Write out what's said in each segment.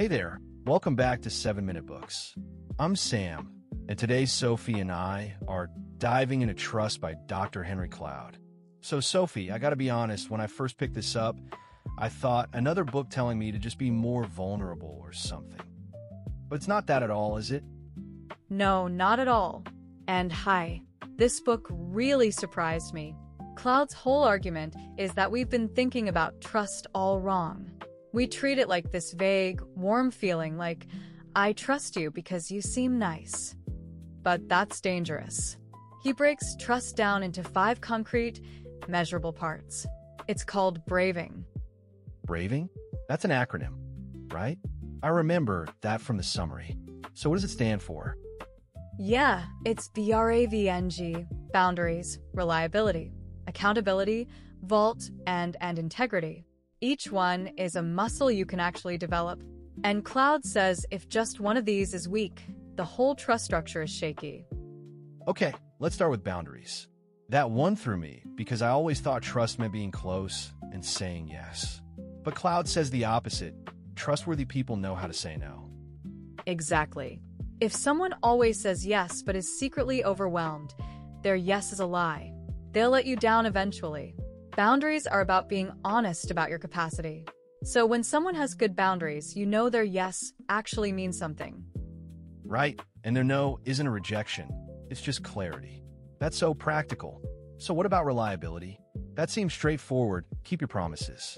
Hey there, welcome back to 7 Minute Books. I'm Sam, and today Sophie and I are diving into Trust by Dr. Henry Cloud. So Sophie, I gotta be honest, when I first picked this up, I thought another book telling me to just be more vulnerable or something. But it's not that at all, is it? No, not at all. And hi, this book really surprised me. Cloud's whole argument is that we've been thinking about trust all wrong. We treat it like this vague, warm feeling like, I trust you because you seem nice. But that's dangerous. He breaks trust down into 5 concrete, measurable parts. It's called braving. Braving? That's an acronym, right? I remember that from the summary. So what does it stand for? Yeah, it's BRAVNG, boundaries, reliability, accountability, vault, and integrity. Each one is a muscle you can actually develop. And Cloud says if just one of these is weak, the whole trust structure is shaky. Okay, let's start with boundaries. That one threw me because I always thought trust meant being close and saying yes. But Cloud says the opposite. Trustworthy people know how to say no. Exactly. If someone always says yes but is secretly overwhelmed, their yes is a lie. They'll let you down eventually. Boundaries are about being honest about your capacity. So when someone has good boundaries, you know their yes actually means something. Right, and their no isn't a rejection. It's just clarity. That's so practical. So what about reliability? That seems straightforward. Keep your promises.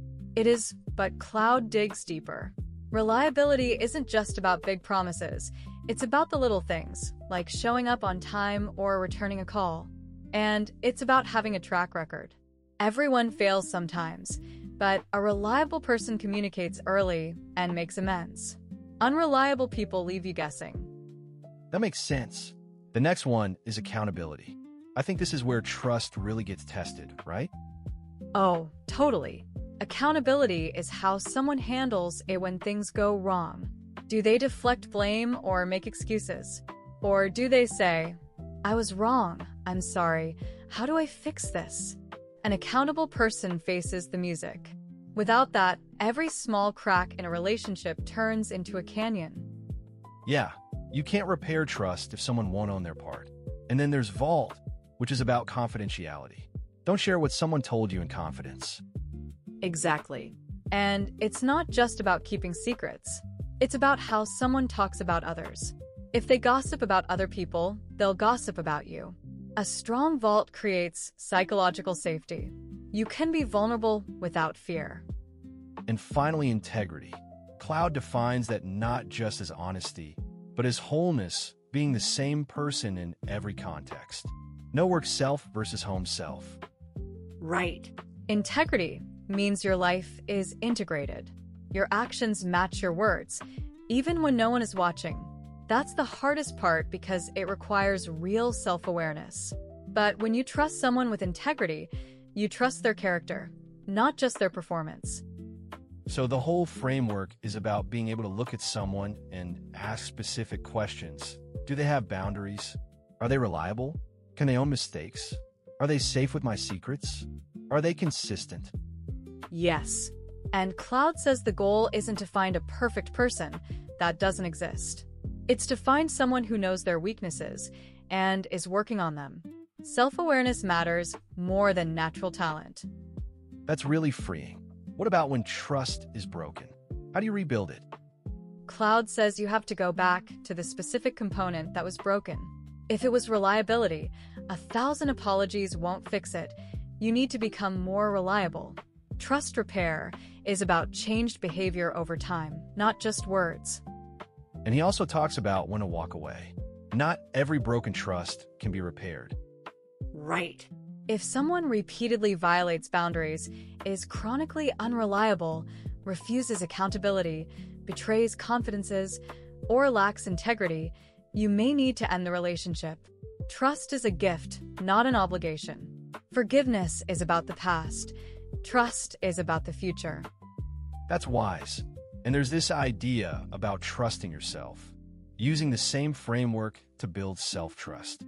It is, but Cloud digs deeper. Reliability isn't just about big promises. It's about the little things, like showing up on time or returning a call. And it's about having a track record. Everyone fails sometimes, but a reliable person communicates early and makes amends. Unreliable people leave you guessing. That makes sense. The next one is accountability. I think this is where trust really gets tested, right? Oh, totally. Accountability is how someone handles it when things go wrong. Do they deflect blame or make excuses? Or do they say, I was wrong, I'm sorry, how do I fix this? An accountable person faces the music. Without that, every small crack in a relationship turns into a canyon. Yeah, you can't repair trust if someone won't own their part. And then there's vault, which is about confidentiality. Don't share what someone told you in confidence. Exactly. And it's not just about keeping secrets. It's about how someone talks about others. If they gossip about other people, they'll gossip about you. A strong vault creates psychological safety. You can be vulnerable without fear. And finally, integrity. Cloud defines that not just as honesty, but as wholeness, being the same person in every context. No work self versus home self. Right. Integrity means your life is integrated. Your actions match your words, even when no one is watching. That's the hardest part because it requires real self-awareness. But when you trust someone with integrity, you trust their character, not just their performance. So the whole framework is about being able to look at someone and ask specific questions. Do they have boundaries? Are they reliable? Can they own mistakes? Are they safe with my secrets? Are they consistent? Yes. And Cloud says the goal isn't to find a perfect person. That doesn't exist. It's to find someone who knows their weaknesses and is working on them. Self-awareness matters more than natural talent. That's really freeing. What about when trust is broken? How do you rebuild it? Cloud says you have to go back to the specific component that was broken. If it was reliability, 1,000 apologies won't fix it. You need to become more reliable. Trust repair is about changed behavior over time, not just words. And he also talks about when to walk away. Not every broken trust can be repaired. Right. If someone repeatedly violates boundaries, is chronically unreliable, refuses accountability, betrays confidences, or lacks integrity, you may need to end the relationship. Trust is a gift, not an obligation. Forgiveness is about the past. Trust is about the future. That's wise. And there's this idea about trusting yourself, using the same framework to build self-trust.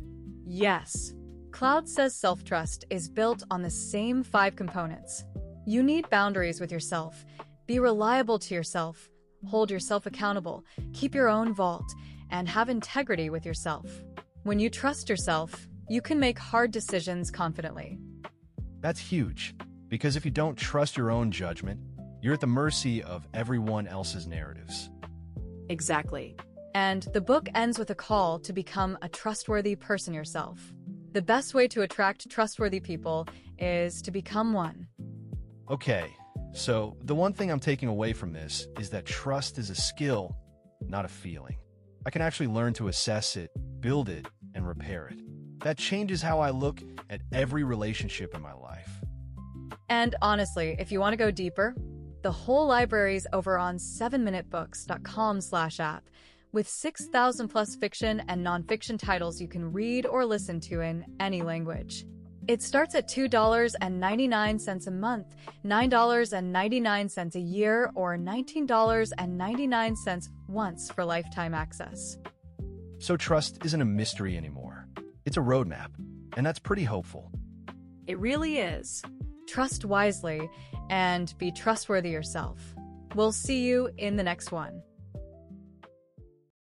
Yes. Cloud says self-trust is built on the same 5 components. You need boundaries with yourself, be reliable to yourself, hold yourself accountable, keep your own vault, and have integrity with yourself. When you trust yourself, you can make hard decisions confidently. That's huge, because if you don't trust your own judgment, you're at the mercy of everyone else's narratives. Exactly. And the book ends with a call to become a trustworthy person yourself. The best way to attract trustworthy people is to become one. Okay, so the one thing I'm taking away from this is that trust is a skill, not a feeling. I can actually learn to assess it, build it, and repair it. That changes how I look at every relationship in my life. And honestly, if you want to go deeper, the whole library's over on 7minutebooks.com/app with 6,000 plus fiction and nonfiction titles you can read or listen to in any language. It starts at $2.99 a month, $9.99 a year, or $19.99 once for lifetime access. So trust isn't a mystery anymore. It's a roadmap, and that's pretty hopeful. It really is. Trust wisely and be trustworthy yourself. We'll see you in the next one.